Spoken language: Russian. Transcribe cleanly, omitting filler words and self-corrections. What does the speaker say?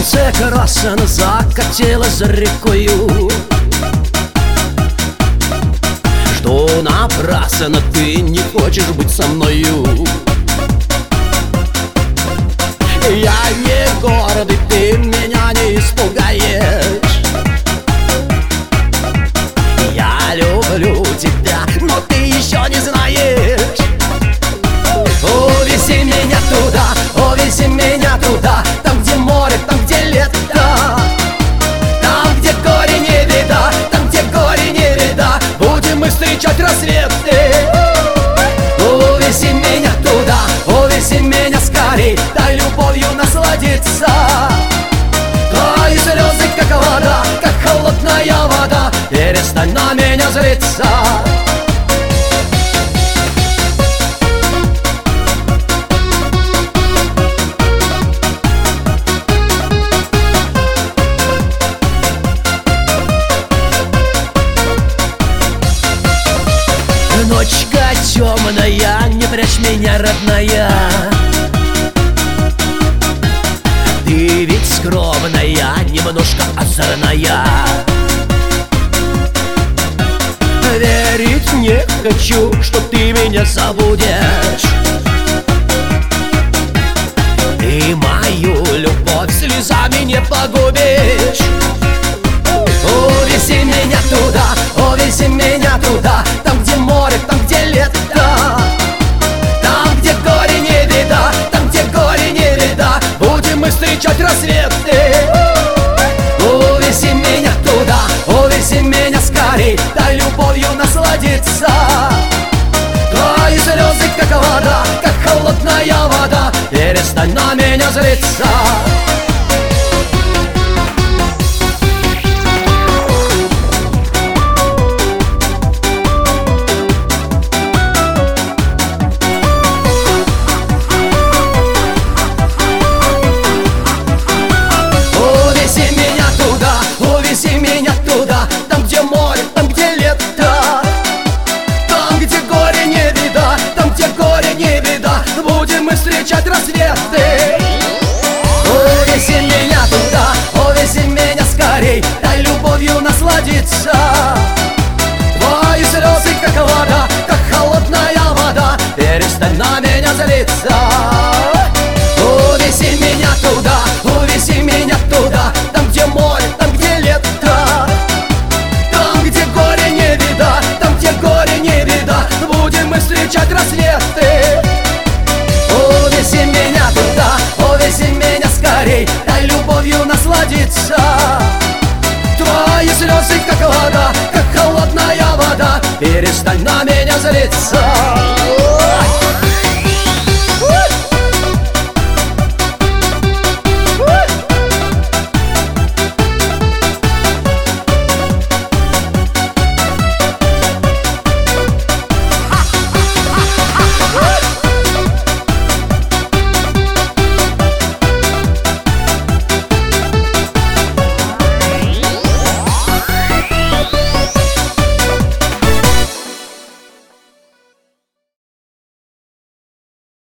Солнце красно закатилось рекою. Что напрасно ты не хочешь быть со мною. Я не гордый, ты меня не испугаешь. Я люблю тебя, но ты еще не знаешь. Увези меня туда, увези меня туда, там, где море, там, где лето, там, где горе не беда, там, где горе не беда, будем мы встречать рассветы. Увези меня туда, увези меня скорей, дай любовью насладиться. Твои слезы, как вода, как холодная вода, перестань на меня злиться. Ночка темная, не прячь меня, родная. Ты ведь скромная, немножко озорная. Верить не хочу, что ты меня забудешь. Ты мою любовь слезами не погубишь. Увези меня туда, увези меня туда, там, где море, там, где лето, там, где горе не беда, там, где горе не беда, будем мы встречать рассветы. Увези меня туда, увези меня скорей, дай любовью насладиться. Твои слезы, как вода, как холодная вода, перестань на меня злиться. Увези меня туда, там, где море, там, где лето, там, где горе не беда, там, где горе не беда, будем мы встречать рассветы. Увези меня туда, увези меня скорей, дай любовью насладиться.